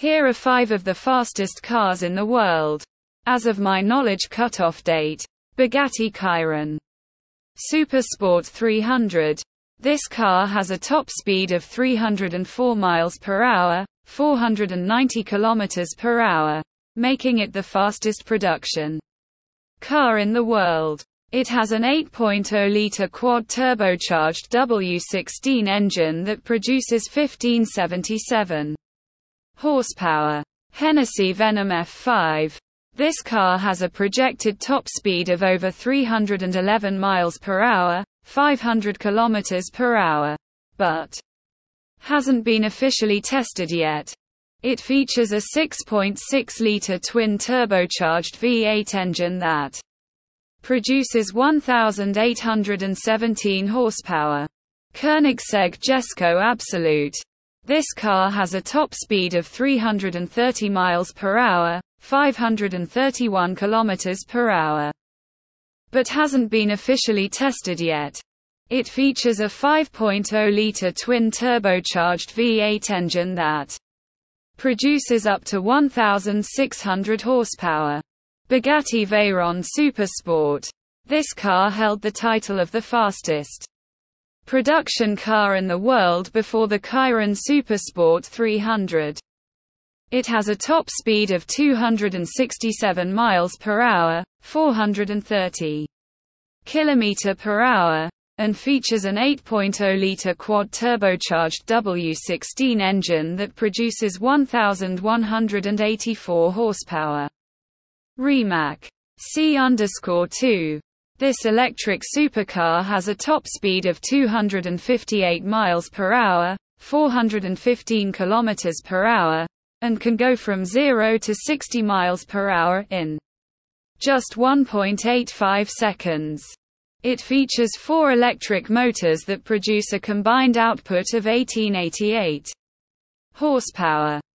Here are 5 of the fastest cars in the world. As of my knowledge cutoff date. Bugatti Chiron Supersport 300. This car has a top speed of 304 miles per hour, 490 kilometers per hour, making it the fastest production car in the world. It has an 8.0-liter quad-turbocharged W16 engine that produces 1577 horsepower. Hennessy Venom F5. This car has a projected top speed of over 311 miles per hour, 500 kilometers per hour, but hasn't been officially tested yet. It features a 6.6-liter twin-turbocharged V8 engine that produces 1,817 horsepower. Koenigsegg Jesko Absolute. This car has a top speed of 330 miles per hour, 531 kilometers per hour, but hasn't been officially tested yet. It features a 5.0-liter twin-turbocharged V8 engine that produces up to 1,600 horsepower. Bugatti Veyron Supersport. This car held the title of the fastest production car in the world before the Chiron Supersport 300. It has a top speed of 267 miles per hour, 430 km per hour, and features an 8.0-liter quad-turbocharged W16 engine that produces 1,184 horsepower. Rimac C_2. This electric supercar has a top speed of 258 miles per hour, 415 kilometers per hour, and can go from 0 to 60 miles per hour in just 1.85 seconds. It features 4 electric motors that produce a combined output of 1888 horsepower.